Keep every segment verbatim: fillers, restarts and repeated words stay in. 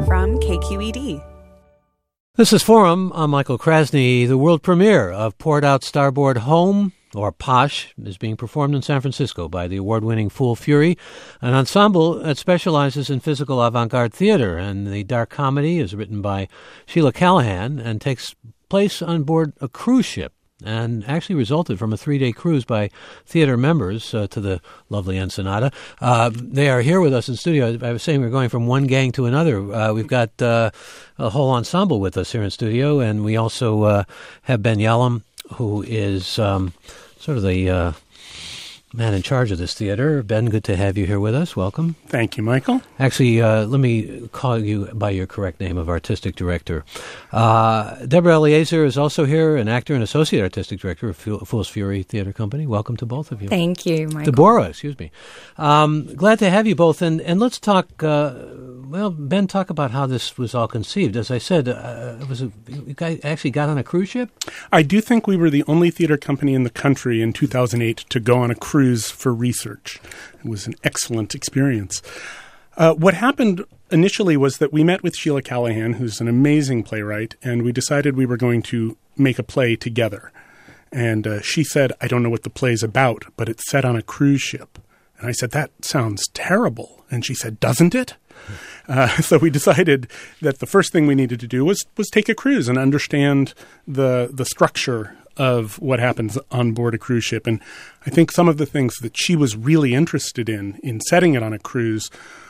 from K Q E D. This is Forum. I'm Michael Krasny. The world premiere of Poured Out Starboard Home, or POSH, is being performed in San Francisco by the award-winning Fool Fury, an ensemble that specializes in physical avant-garde theater. And the dark comedy is written by Sheila Callahan and takes place on board a cruise ship, and actually resulted from a three-day cruise by theater members uh, to the lovely Ensenada. Uh, they are here with us in studio. I was saying we're going from one gang to another. Uh, we've got uh, a whole ensemble with us here in studio, and we also uh, have Ben Yalom, who is um, sort of the uh, man in charge of this theater. Ben, good to have you here with us. Welcome. Thank you, Michael. Actually, uh, let me call you by your correct name of artistic director. Uh, Deborah Eliezer is also here, an actor and associate artistic director of Fool's Fury Theater Company. Welcome to both of you. Thank you, Michael. Deborah, excuse me. Um, glad to have you both. And, and let's talk, uh, well, Ben, talk about how this was all conceived. As I said, uh, it was a, you guys actually got on a cruise ship? I do think we were the only theater company in the country in two thousand eight to go on a cruise for research. It was an excellent experience. Uh, what happened initially was that we met with Sheila Callahan, who's an amazing playwright, and we decided we were going to make a play together. And uh, she said, I don't know what the play's about, but it's set on a cruise ship. And I said, that sounds terrible. And she said, doesn't it? Uh, so we decided that the first thing we needed to do was was take a cruise and understand the the structure of what happens on board a cruise ship. And I think some of the things that she was really interested in, in setting it on a cruise,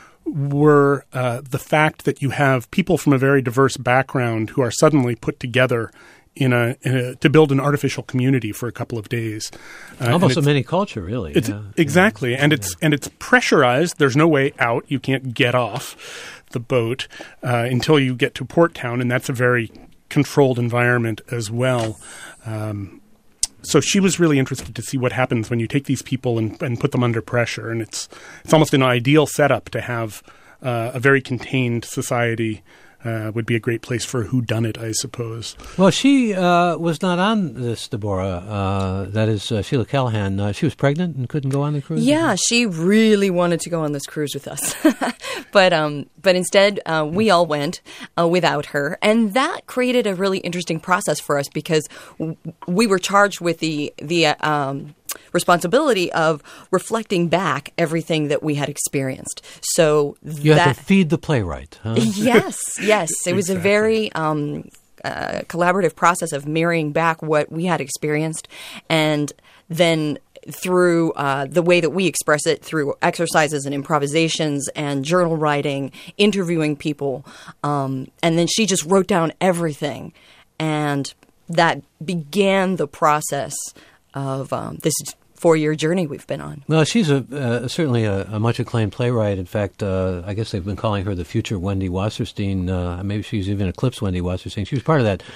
were uh, the fact that you have people from a very diverse background who are suddenly put together in a, in a to build an artificial community for a couple of days. Uh, Almost a mini culture, really. It's, yeah. Exactly. Yeah. And it's and it's pressurized. There's no way out. You can't get off the boat uh, until you get to Port Town, and that's a very controlled environment as well. Um, so she was really interested to see what happens when you take these people and, and put them under pressure. And it's it's almost an ideal setup to have uh, a very contained society. Uh, would be a great place for a whodunit, I suppose. Well, she uh, was not on this, Deborah. Uh, that is uh, Sheila Callahan. Uh, she was pregnant and couldn't go on the cruise? Yeah, she really wanted to go on this cruise with us. but um, but instead, uh, we all went uh, without her. And that created a really interesting process for us because w- we were charged with the the uh, um, responsibility of reflecting back everything that we had experienced. So you that, had to feed the playwright, huh? Yes, yes. It was Exactly. a very um, uh, collaborative process of mirroring back what we had experienced, and then through uh, the way that we express it, through exercises and improvisations and journal writing, interviewing people, um, and then she just wrote down everything, and that began the process of um, this four-year journey we've been on. Well, she's a uh, certainly a, a much-acclaimed playwright. In fact, uh, I guess they've been calling her the future Wendy Wasserstein. Uh, maybe she's even eclipsed Wendy Wasserstein. She was part of that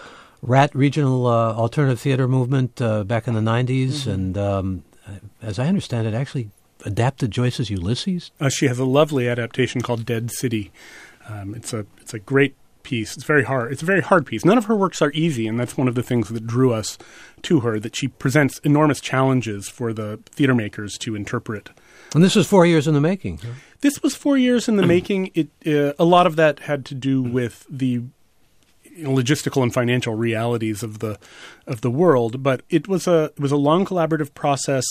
R A T regional uh, alternative theater movement uh, back in the nineties, mm-hmm. and um, as I understand it, actually adapted Joyce's Ulysses. Uh, she has a lovely adaptation called Dead City. Um, it's a it's a great piece. It's very hard. It's a very hard piece. None of her works are easy, and that's one of the things that drew us to her, that she presents enormous challenges for the theater makers to interpret. And this was four years in the making. Huh? This was four years in the making. It uh, a lot of that had to do with the logistical and financial realities of the of the world, but it was a it was a long collaborative process.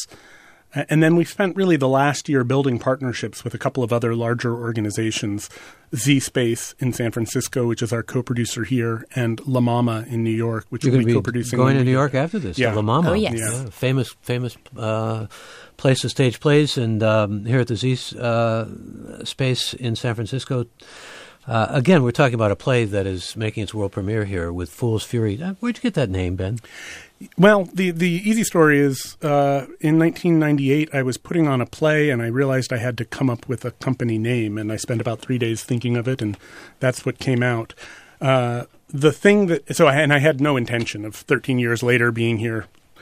And then we spent really the last year building partnerships with a couple of other larger organizations, Z Space in San Francisco, which is our co-producer here, and La Mama in New York, which You're will be, be co-producing. Going to New York after this, yeah. La Mama. Oh, yes. Yeah. Famous, famous uh, place to stage plays, and um, here at the Z uh, Space in San Francisco. Uh, again, we're talking about a play that is making its world premiere here with Fool's Fury. Uh, where'd you get that name, Ben? Well, the, the easy story is uh, in nineteen ninety-eight, I was putting on a play, and I realized I had to come up with a company name, and I spent about three days thinking of it, and that's what came out. Uh, the thing that so, I, and I had no intention of thirteen years later being here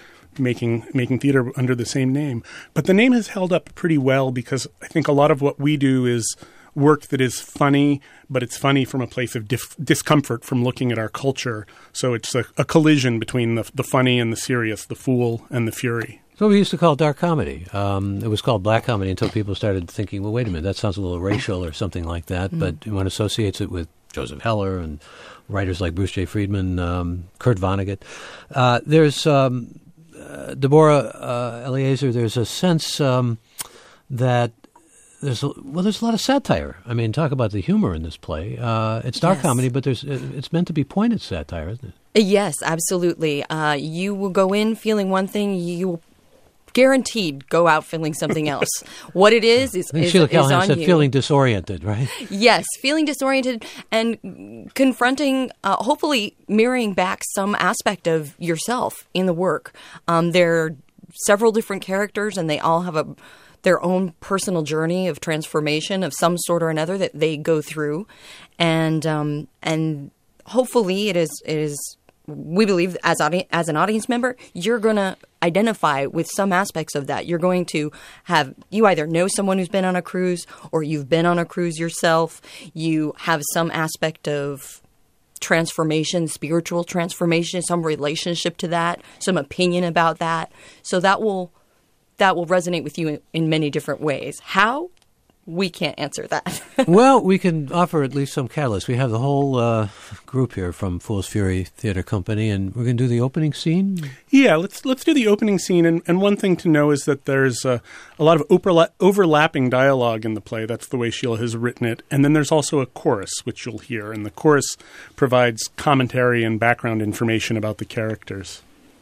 making making theater under the same name, but the name has held up pretty well because I think a lot of what we do is work that is funny, but it's funny from a place of dif- discomfort from looking at our culture. So it's a, a collision between the, the funny and the serious, the fool and the fury. So we used to call dark comedy. Um, it was called black comedy until people started thinking, well, wait a minute, that sounds a little racial or something like that. Mm. But one associates it with Joseph Heller and writers like Bruce J. Friedman, um, Kurt Vonnegut. Uh, there's um, uh, Deborah uh, Eliezer. There's a sense um, that there's a, well, there's a lot of satire. I mean, talk about the humor in this play. Uh, it's dark yes. comedy, but there's it's meant to be pointed satire, isn't it? Yes, absolutely. Uh, you will go in feeling one thing. You will guaranteed go out feeling something else. What it is is, I think is, Sheila is Callahan on said you. feeling disoriented, right? Yes, feeling disoriented and confronting, uh, hopefully mirroring back some aspect of yourself in the work. Um, there are several different characters, and they all have a their own personal journey of transformation of some sort or another that they go through, and um, and hopefully it is it is. We believe as audi- as an audience member, you're going to identify with some aspects of that. You're going to have you either know someone who's been on a cruise, or you've been on a cruise yourself. You have some aspect of transformation, spiritual transformation, some relationship to that, some opinion about that. So that will that will resonate with you in, in many different ways. How? We can't answer that. Well, we can offer at least some catalyst. We have the whole uh, group here from Fool's Fury Theater Company, and we're going to do the opening scene. Yeah, let's let's do the opening scene. And, and one thing to know is that there's uh, a lot of overla- overlapping dialogue in the play. That's the way Sheila has written it. And then there's also a chorus, which you'll hear. And the chorus provides commentary and background information about the characters.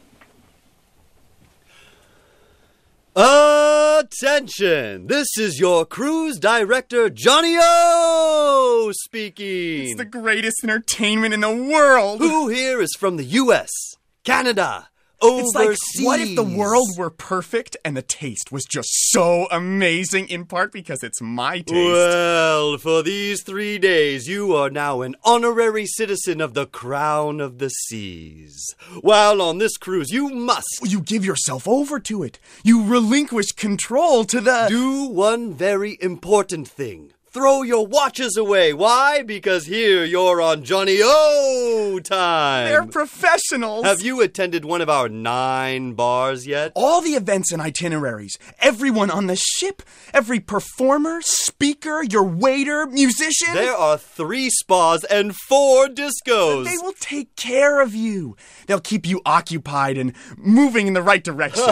Attention! This is your cruise director, Johnny O, speaking. It's the greatest entertainment in the world. Who here is from the U S, Canada, overseas? It's like, what if the world were perfect and the taste was just so amazing, in part because it's my taste? Well, for these three days, you are now an honorary citizen of the Crown of the Seas. While on this cruise, you must... You give yourself over to it. You relinquish control to the... Do one very important thing. Throw your watches away. Why? Because here you're on Johnny O time. They're professionals. Have you attended one of our nine bars yet? All the events and itineraries, everyone on the ship, every performer, speaker, your waiter, musician. There are three spas and four discos. They will take care of you. They'll keep you occupied and moving in the right direction.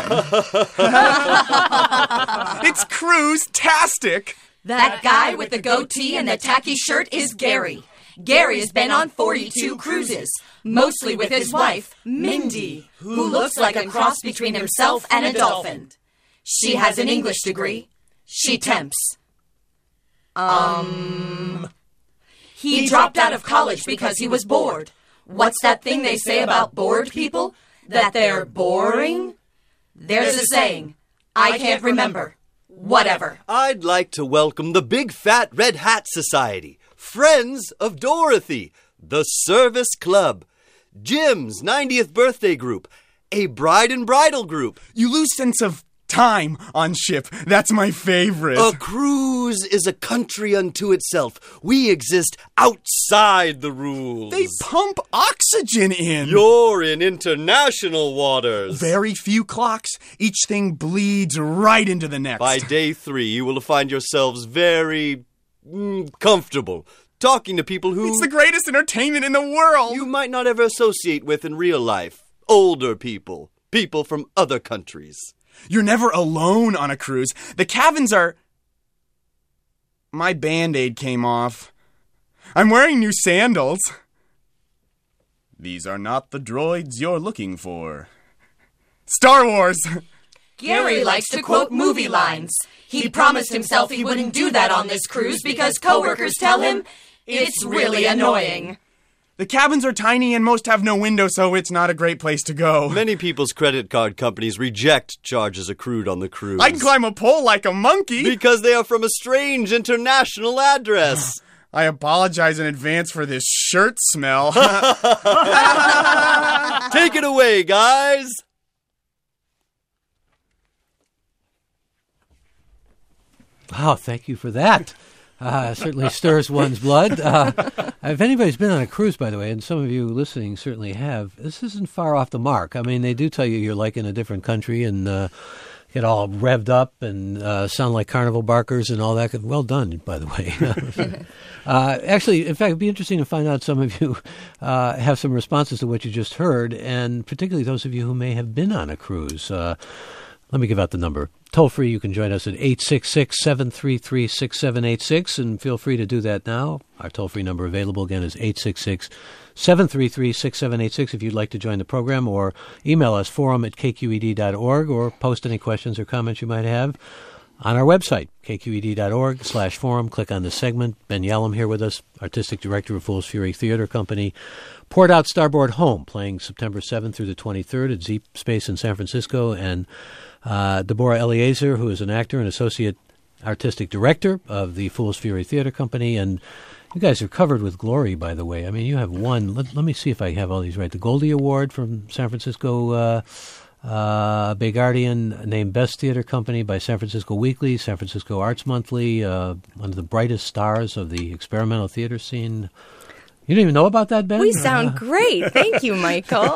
It's cruise-tastic. That guy with the goatee and the tacky shirt is Gary. Gary has been on forty-two cruises, mostly with his wife, Mindy, who looks like a cross between himself and a dolphin. She has an English degree. She temps. Um... He dropped out of college because he was bored. What's that thing they say about bored people? That they're boring? There's a saying. I can't remember. Whatever. I'd like to welcome the Big Fat Red Hat Society, Friends of Dorothy, the Service Club, Jim's ninetieth birthday group, a bride and bridal group. You lose sense of time on ship. That's my favorite. A cruise is a country unto itself. We exist outside the rules. They pump oxygen in. You're in international waters. Very few clocks. Each thing bleeds right into the next. By day three, you will find yourselves very mm, comfortable talking to people who... It's the greatest entertainment in the world. You might not ever associate with in real life. Older people. People from other countries. You're never alone on a cruise. The cabins are... My Band-Aid came off. I'm wearing new sandals. These are not the droids you're looking for. Star Wars! Gary likes to quote movie lines. He promised himself he wouldn't do that on this cruise because coworkers tell him it's really annoying. The cabins are tiny and most have no window, so it's not a great place to go. Many people's credit card companies reject charges accrued on the cruise. I can climb a pole like a monkey. Because they are from a strange international address. I apologize in advance for this shirt smell. Take it away, guys. Wow, thank you for that. Uh, certainly stirs one's blood. Uh, if anybody's been on a cruise, by the way, and some of you listening certainly have, this isn't far off the mark. I mean, they do tell you you're like in a different country and uh, get all revved up and uh, sound like carnival barkers and all that. Well done, by the way. uh, actually, in fact, it'd be interesting to find out some of you uh, have some responses to what you just heard, and particularly those of you who may have been on a cruise. Uh, let me give out the number. Toll free, you can join us at eight six six, seven three three, six seven eight six, and feel free to do that now. Our toll-free number available again is eight six six, seven three three, six seven eight six if you'd like to join the program, or email us, forum at k q e d dot org, or post any questions or comments you might have on our website, k q e d dot org slash forum. Click on the segment. Ben Yalom here with us, Artistic Director of Fool's Fury Theater Company. Port Out Starboard Home, playing September seventh through the twenty-third at Z Space in San Francisco, and Uh, Deborah Eliezer, who is an actor and associate artistic director of the Fool's Fury Theater Company. And you guys are covered with glory, by the way. I mean, you have won, let, let me see if I have all these right, the Goldie Award from San Francisco uh, uh, Bay Guardian, named Best Theater Company by San Francisco Weekly, San Francisco Arts Monthly, uh, one of the brightest stars of the experimental theater scene. You didn't even know about that, Ben? We sound great. Thank you, Michael.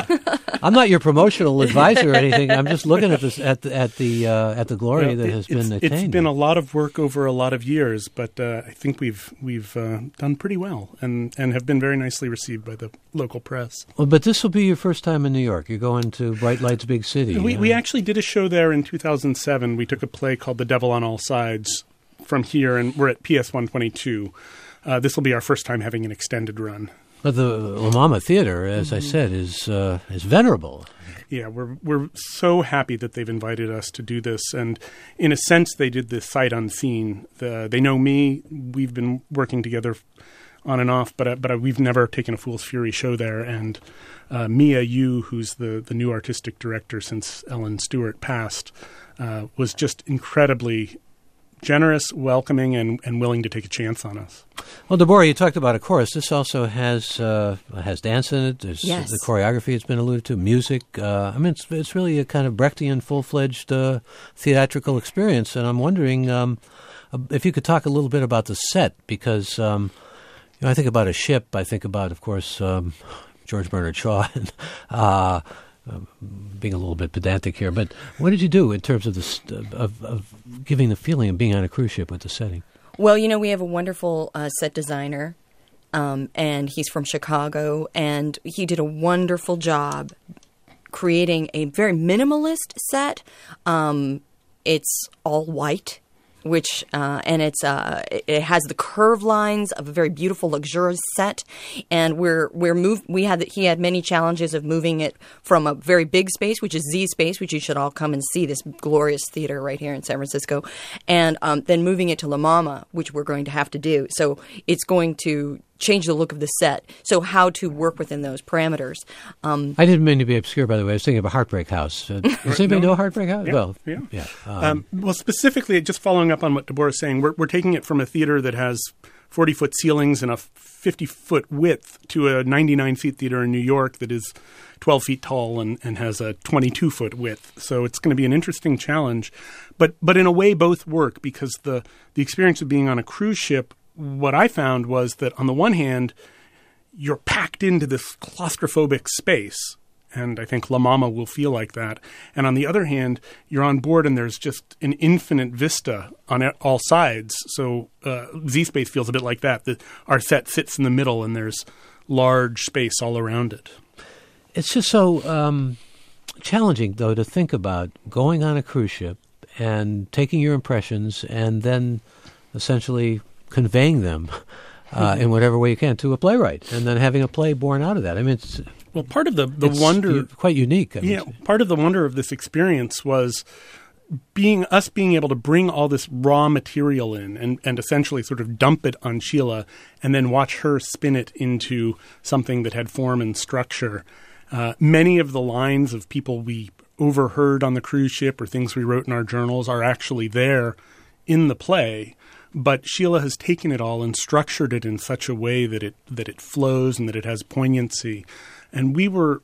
I'm not your promotional advisor or anything. I'm just looking at this at the at the uh, at the glory well, that it, has it's, been attained. It's been a lot of work over a lot of years, but uh, I think we've we've uh, done pretty well and, and have been very nicely received by the local press. Well, but this will be your first time in New York. You're going to Bright Lights Big City. We uh, we actually did a show there in two thousand seven. We took a play called The Devil on All Sides from here, and we're at P S one twenty-two. Uh, this will be our first time having an extended run. But the La Mama Theater, as I said, is uh, is venerable. Yeah, we're we're so happy that they've invited us to do this, and in a sense, they did this sight unseen. The, they know me; we've been working together on and off, but uh, but uh, we've never taken a Fool's Fury show there. And uh, Mia Yu, who's the the new artistic director since Ellen Stewart passed, uh, was just incredibly generous, welcoming, and, and willing to take a chance on us. Well, Deborah, you talked about a chorus. This also has uh, has dance in it. There's yes. the choreography has been alluded to, music. Uh, I mean, it's it's really a kind of Brechtian, full-fledged uh, theatrical experience. And I'm wondering um, if you could talk a little bit about the set, because um, you know, I think about a ship. I think about, of course, um, George Bernard Shaw and uh, Uh, being a little bit pedantic here, but what did you do in terms of the st- of, of giving the feeling of being on a cruise ship with the setting? Well, you know, we have a wonderful uh, set designer, um, and he's from Chicago, and he did a wonderful job creating a very minimalist set. Um, it's all white. Which uh, and it's uh, it has the curve lines of a very beautiful, luxurious set, and we're we're move. We had he had many challenges of moving it from a very big space, which is Z Space, which you should all come and see, this glorious theater right here in San Francisco, and um, then moving it to La Mama, which we're going to have to do. So it's going to change the look of the set. So how to work within those parameters. Um, I didn't mean to be obscure, by the way. I was thinking of a Heartbreak House. Uh, does anybody no. know Heartbreak House? Yeah, well, yeah. yeah. Um, Um, well, specifically, just following up on what Deborah is saying, we're, we're taking it from a theater that has forty-foot ceilings and a fifty-foot width to a ninety-nine-seat theater in New York that is twelve feet tall and, and has a twenty-two-foot width. So it's going to be an interesting challenge. But but in a way, both work, because the, the experience of being on a cruise ship, what I found was that on the one hand, you're packed into this claustrophobic space, and I think La Mama will feel like that. And on the other hand, you're on board and there's just an infinite vista on all sides. So uh, Z Space feels a bit like that. The, our set sits in the middle and there's large space all around it. It's just so um, challenging, though, to think about going on a cruise ship and taking your impressions and then essentially conveying them uh, in whatever way you can to a playwright, and then having a play born out of that. I mean, it's well, part of the the it's wonder, u- quite unique. I mean, yeah, part of the wonder of this experience was being us being able to bring all this raw material in and, and essentially sort of dump it on Sheila, and then watch her spin it into something that had form and structure. Uh, many of the lines of people we overheard on the cruise ship or things we wrote in our journals are actually there in the play. But Sheila has taken it all and structured it in such a way that it that it flows and that it has poignancy. And we were,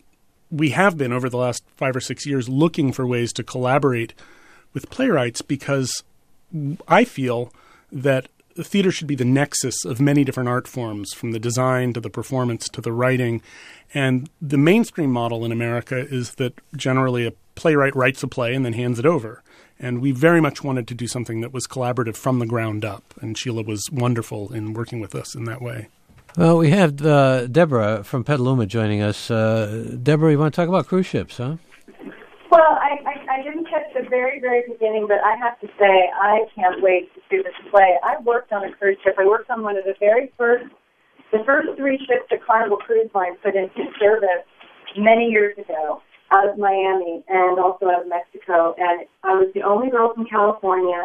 we have been over the last five or six years looking for ways to collaborate with playwrights, because I feel that the theater should be the nexus of many different art forms, from the design to the performance to the writing. And the mainstream model in America is that generally a playwright writes a play and then hands it over. And we very much wanted to do something that was collaborative from the ground up. And Sheila was wonderful in working with us in that way. Well, we have uh, Deborah from Petaluma joining us. Uh, Deborah, you want to talk about cruise ships, huh? Well, I, I, I didn't catch the very, very beginning, but I have to say I can't wait to see this play. I worked on a cruise ship. I worked on one of the very first, the first three ships that Carnival Cruise Line put into service many years ago out of Miami and also out of Mexico. And I was the only girl from California.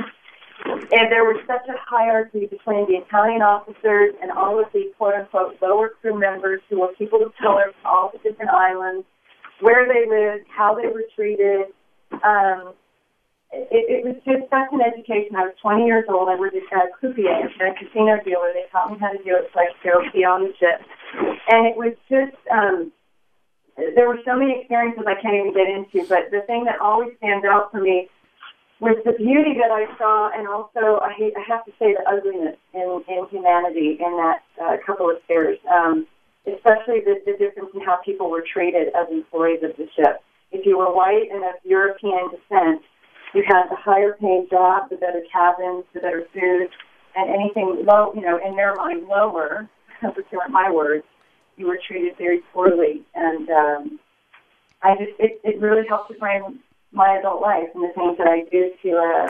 And there was such a hierarchy between the Italian officers and all of the quote-unquote lower crew members who were people of color from all the different islands, where they lived, how they were treated. Um, it, it was just such an education. I was twenty years old. I worked at a croupier and a casino dealer. They taught me how to do it so I could go be on the ship. And it was just, um, there were so many experiences I can't even get into, but the thing that always stands out for me was the beauty that I saw, and also I, hate, I have to say the ugliness in, in humanity in that uh, couple of stairs. Um, especially the, the difference in how people were treated as employees of the ship. If you were white and of European descent, you had the higher paying job, the better cabins, the better food, and anything low, you know, in their mind lower, which weren't my words, you were treated very poorly. And um, I just, it, it really helped to frame my adult life and the things that I do to, uh,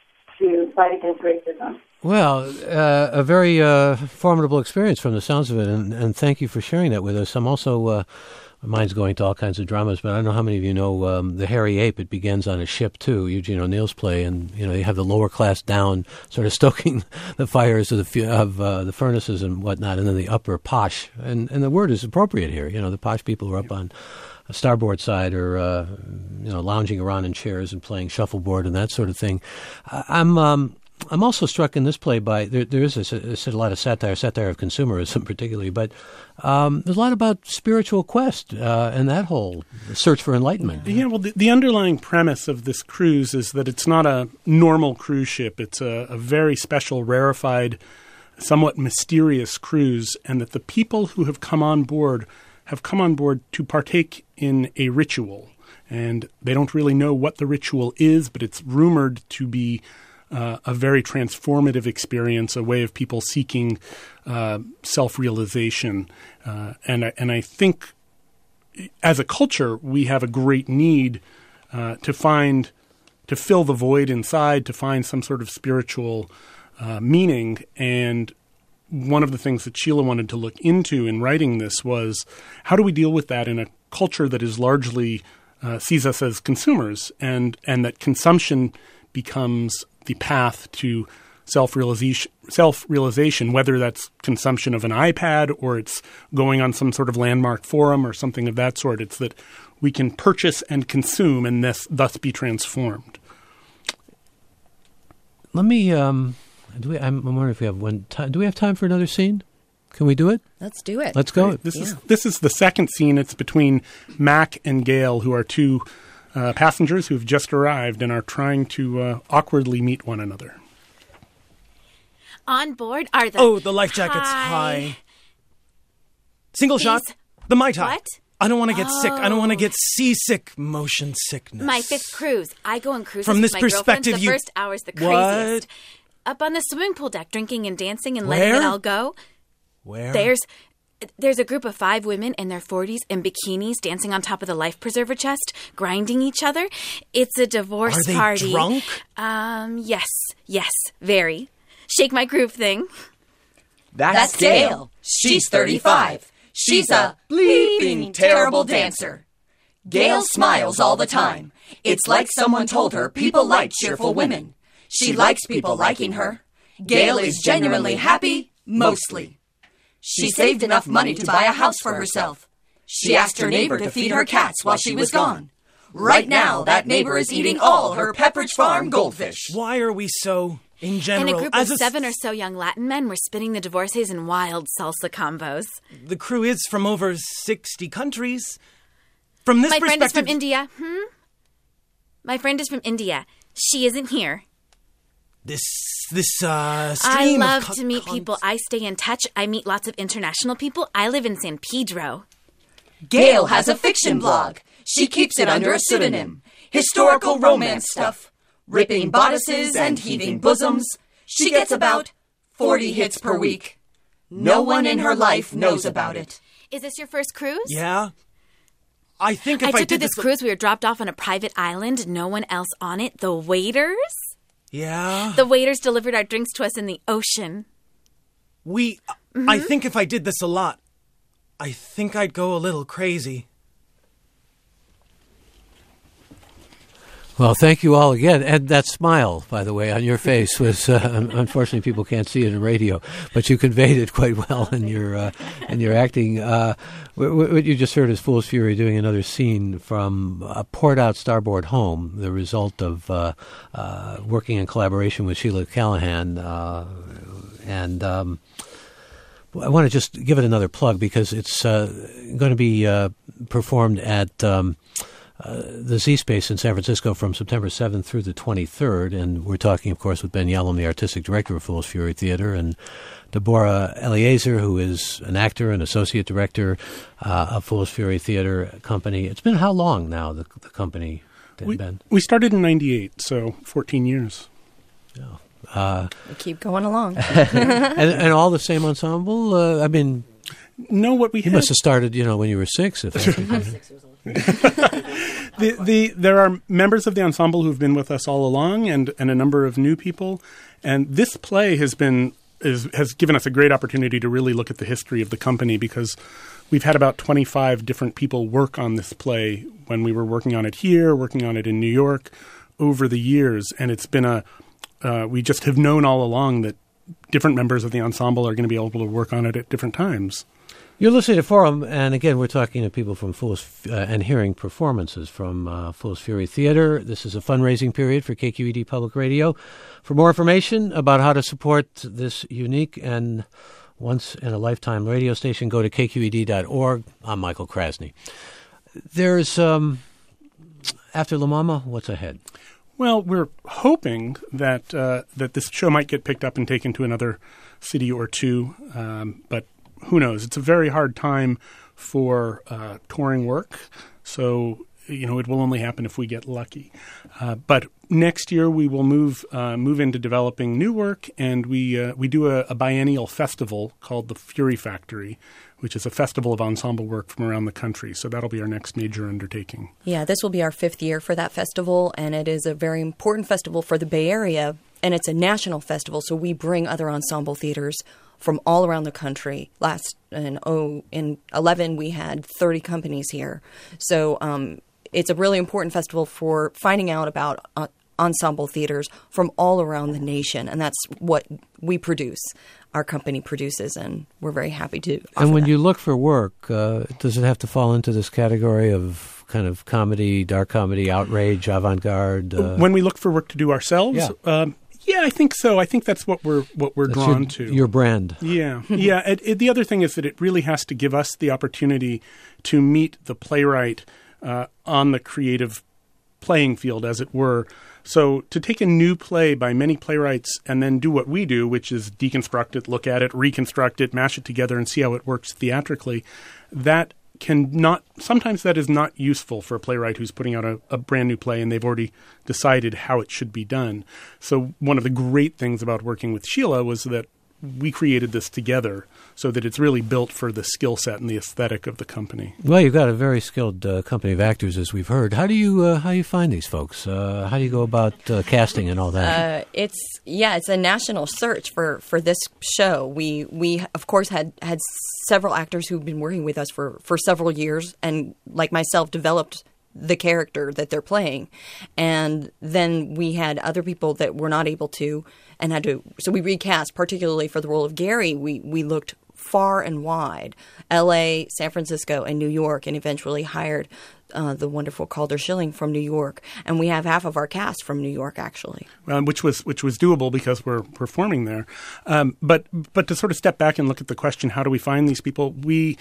to fight against racism. Well, uh, a very uh, formidable experience from the sounds of it, and, and thank you for sharing that with us. I'm also, uh, my mind's going to all kinds of dramas, but I don't know how many of you know um, The Hairy Ape. It begins on a ship, too, Eugene O'Neill's play, and, you know, you have the lower class down sort of stoking the fires of the of uh, the furnaces and whatnot, and then the upper posh, and, and the word is appropriate here, you know, the posh people who are up on a starboard side or, uh, you know, lounging around in chairs and playing shuffleboard and that sort of thing. I, I'm... Um, I'm also struck in this play by, there, there is a, a lot of satire, satire of consumerism particularly, but um, there's a lot about spiritual quest uh, and that whole search for enlightenment. Yeah, well, the, the underlying premise of this cruise is that it's not a normal cruise ship. It's a, a very special, rarefied, somewhat mysterious cruise, and that the people who have come on board have come on board to partake in a ritual. And they don't really know what the ritual is, but it's rumored to be Uh, a very transformative experience, a way of people seeking uh, self-realization. Uh, and, I, and I think as a culture, we have a great need uh, to find, to fill the void inside, to find some sort of spiritual uh, meaning. And one of the things that Sheila wanted to look into in writing this was, how do we deal with that in a culture that is largely uh, sees us as consumers, and, and that consumption becomes the path to self-realization, self-realization, whether that's consumption of an iPad or it's going on some sort of landmark forum or something of that sort. It's that we can purchase and consume and thus, thus be transformed. Let me, um, do we, I'm, I'm wondering if we have one time. Do we have time for another scene? Can we do it? Let's do it. Let's go. This yeah. is this is the second scene. It's between Mac and Gail, who are two Uh, passengers who've just arrived and are trying to uh, awkwardly meet one another. On board are the... Oh, the life jacket's Hi. high. Single These- shot. The Mai Tai. What? I don't want to get sick. I don't want to Oh. get seasick motion sickness. My fifth cruise. I go on cruises From with this my girlfriends. perspective, The you- first hour's the What? craziest. Up on the swimming pool deck, drinking and dancing and letting Where? it all go. Where? There's... There's a group of five women in their forties in bikinis dancing on top of the life preserver chest, grinding each other. It's a divorce Are they party. drunk? Um, yes, yes, very. Shake my groove thing. That's Gail. She's thirty-five. She's a bleeping terrible dancer. Gail smiles all the time. It's like someone told her people like cheerful women. She likes people liking her. Gail is genuinely happy, mostly. She saved enough money to buy a house for herself. She asked her neighbor to feed her cats while she was gone. Right now, that neighbor is eating all her Pepperidge Farm goldfish. Why are we so, in general... And a group as of a, seven or so young Latin men were spinning the divorces in wild salsa combos. The crew is from over sixty countries. From this My perspective... friend is from India. Hmm? My friend is from India. She isn't here. this this uh, I stream love of co- to meet con- people. I stay in touch. I meet lots of international people. I live in San Pedro. Gail has a fiction blog. She keeps it under a pseudonym. Historical romance stuff. Ripping bodices and heaving bosoms. She gets about forty hits per week. No one in her life knows about it. Is this your first cruise? Yeah. I think if I I, took did this cruise. We were dropped off on a private island. No one else on it. The waiters? Yeah. The waiters delivered our drinks to us in the ocean. We... Mm-hmm. I think if I did this a lot, I think I'd go a little crazy. Well, thank you all again. And that smile, by the way, on your face was, uh, unfortunately, people can't see it in radio, but you conveyed it quite well in your uh, in your acting. Uh, what you just heard is Fool's Fury doing another scene from uh, Poured Out Starboard Home, the result of uh, uh, working in collaboration with Sheila Callahan. Uh, and um, I want to just give it another plug because it's uh, going to be uh, performed at... Um, Uh, the Z Space in San Francisco from September seventh through the twenty-third, and we're talking, of course, with Ben Yellam, the artistic director of Fool's Fury Theater, and Deborah Eliezer, who is an actor and associate director uh, of Fool's Fury Theater Company. It's been how long now, the, the company, we, Ben? We started in ninety-eight, so fourteen years. Oh. Uh, We keep going along. and, and all the same ensemble? Uh, I mean... No, what we You had... must have started, you know, when you were six. If the, the, there are members of the ensemble who've been with us all along, and, and a number of new people. And this play has been is, has given us a great opportunity to really look at the history of the company, because we've had about twenty-five different people work on this play when we were working on it here, working on it in New York over the years. And it's been a uh, we just have known all along that different members of the ensemble are going to be able to work on it at different times. You're listening to Forum, and again, we're talking to people from Fool's uh, and hearing performances from uh, Fool's Fury Theater. This is a fundraising period for K Q E D Public Radio. For more information about how to support this unique and once-in-a-lifetime radio station, go to K Q E D dot org. I'm Michael Krasny. There's, um, after La Mama, what's ahead? Well, we're hoping that uh, that this show might get picked up and taken to another city or two, um, but who knows? It's a very hard time for uh, touring work, so you know it will only happen if we get lucky. Uh, but next year we will move uh, move into developing new work, and we uh, we do a, a biennial festival called the Fury Factory, which is a festival of ensemble work from around the country. So that'll be our next major undertaking. Yeah, this will be our fifth year for that festival, and it is a very important festival for the Bay Area, and it's a national festival, so we bring other ensemble theaters from all around the country. Last in oh in eleven we had thirty companies here, so um, it's a really important festival for finding out about uh, ensemble theaters from all around the nation, and that's what we produce. Our company produces, and we're very happy to offer And when that. you look for work, uh, does it have to fall into this category of kind of comedy, dark comedy, outrage, avant-garde? Uh, When we look for work to do ourselves, Yeah. um, yeah, I think so. I think that's what we're what we're that's drawn your, to. Your brand. Yeah, yeah. It, it, the other thing is that it really has to give us the opportunity to meet the playwright uh, on the creative playing field, as it were. So to take a new play by many playwrights and then do what we do, which is deconstruct it, look at it, reconstruct it, mash it together, and see how it works theatrically, that can not – sometimes that is not useful for a playwright who's putting out a, a brand new play and they've already decided how it should be done. So one of the great things about working with Sheila was that we created this together so that it's really built for the skill set and the aesthetic of the company. Well, you've got a very skilled uh, company of actors, as we've heard. How do you uh, how do you find these folks? Uh, how do you go about uh, casting and all that? Uh, it's yeah, it's a national search for, for this show. We we of course had, had several actors who've been working with us for, for several years, and like myself, developed the character that they're playing. And then we had other people that were not able to and had to, so we recast, particularly for the role of Gary. We, we looked far and wide, L A, San Francisco, and New York, and eventually hired uh, the wonderful Calder Schilling from New York. And we have half of our cast from New York, actually. Um, which was which was doable because we're performing there. Um, but but to sort of step back and look at the question, how do we find these people? We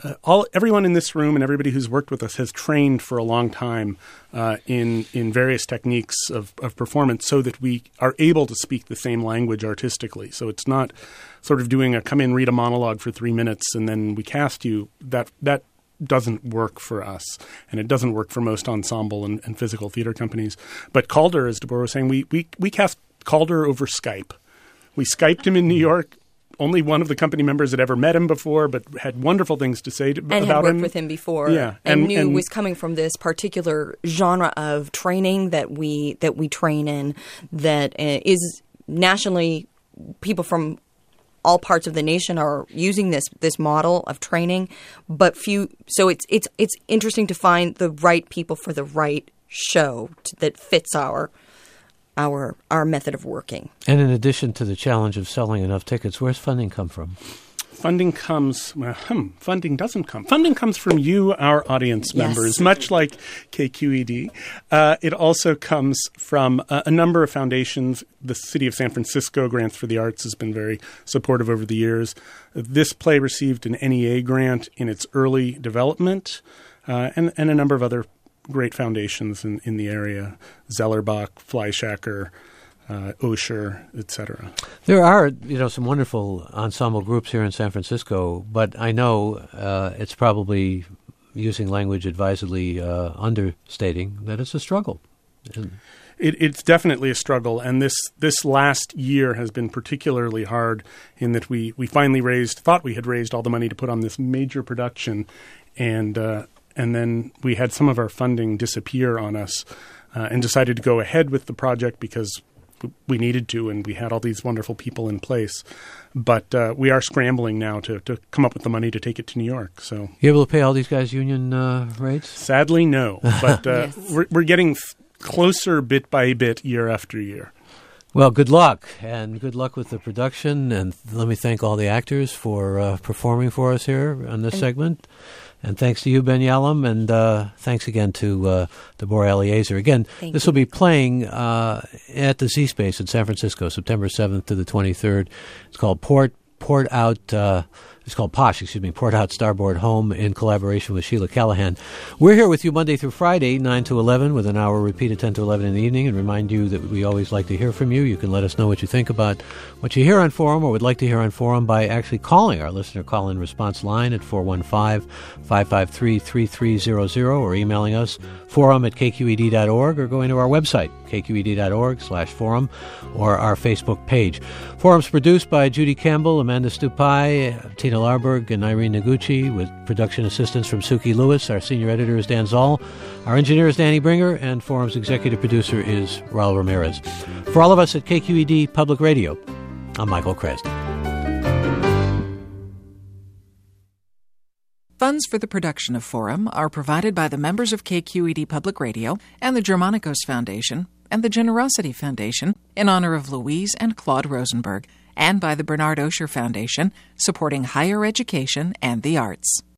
uh, all everyone in this room and everybody who's worked with us has trained for a long time uh, in in various techniques of, of performance, so that we are able to speak the same language artistically. So it's not sort of doing a come in, read a monologue for three minutes, and then we cast you. That that doesn't work for us, and it doesn't work for most ensemble and, and physical theater companies. But Calder, as Deborah was saying, we we we cast Calder over Skype. We Skyped him in New York. Only one of the company members had ever met him before, but had wonderful things to say to, and about him. And had worked with him before, yeah, and, and knew and, was coming from this particular genre of training that we that we train in, that uh, is nationally, people from all parts of the nation are using this this model of training, but few. So it's it's it's interesting to find the right people for the right show to, that fits our. our our method of working. And in addition to the challenge of selling enough tickets, where's funding come from? Funding comes, well, hmm, funding doesn't come. Funding comes from you, our audience Yes. members, much like K Q E D. Uh, it also comes from a, a number of foundations. The City of San Francisco Grants for the Arts has been very supportive over the years. This play received an N E A grant in its early development, uh, and, and a number of other great foundations in, in the area, Zellerbach, Fleischacker, uh, Osher, et cetera. There are, you know, some wonderful ensemble groups here in San Francisco, but I know uh, it's probably, using language advisedly, uh, understating that it's a struggle. And It, it's definitely a struggle, and this, this last year has been particularly hard in that we, we finally raised, thought we had raised all the money to put on this major production, and uh, and then we had some of our funding disappear on us, uh, and decided to go ahead with the project because we needed to, and we had all these wonderful people in place. But uh, we are scrambling now to, to come up with the money to take it to New York. So you able to pay all these guys union uh, rates? Sadly, no. But uh, Yes. we're, we're getting closer bit by bit, year after year. Well, good luck, and good luck with the production. And let me thank all the actors for uh, performing for us here on this segment. And thanks to you, Ben Yalom, and uh, thanks again to uh, Deborah Eliezer. Again, Thank this you. will be playing uh, at the Z Space in San Francisco, September seventh to the twenty-third. It's called Port Port Out. Uh, it's called Posh, excuse me, Port Out Starboard Home, in collaboration with Sheila Callahan. We're here with you Monday through Friday, nine to eleven, with an hour repeat at ten to eleven in the evening, and remind you that we always like to hear from you. You can let us know what you think about what you hear on Forum or would like to hear on Forum by actually calling our listener call-in response line at four one five, five five three, three three zero zero or emailing us forum at k q e d dot org or going to our website, k q e d dot org slash forum, or our Facebook page. Forum's produced by Judy Campbell, Amanda Stupai, Tina Larberg, and Irene Noguchi, with production assistance from Suki Lewis. Our senior editor is Dan Zoll. Our engineer is Danny Bringer, and Forum's executive producer is Raul Ramirez. For all of us at K Q E D Public Radio, I'm Michael Krasny. Funds for the production of Forum are provided by the members of K Q E D Public Radio and the Germanicos Foundation and the Generosity Foundation in honor of Louise and Claude Rosenberg, and by the Bernard Osher Foundation, supporting higher education and the arts.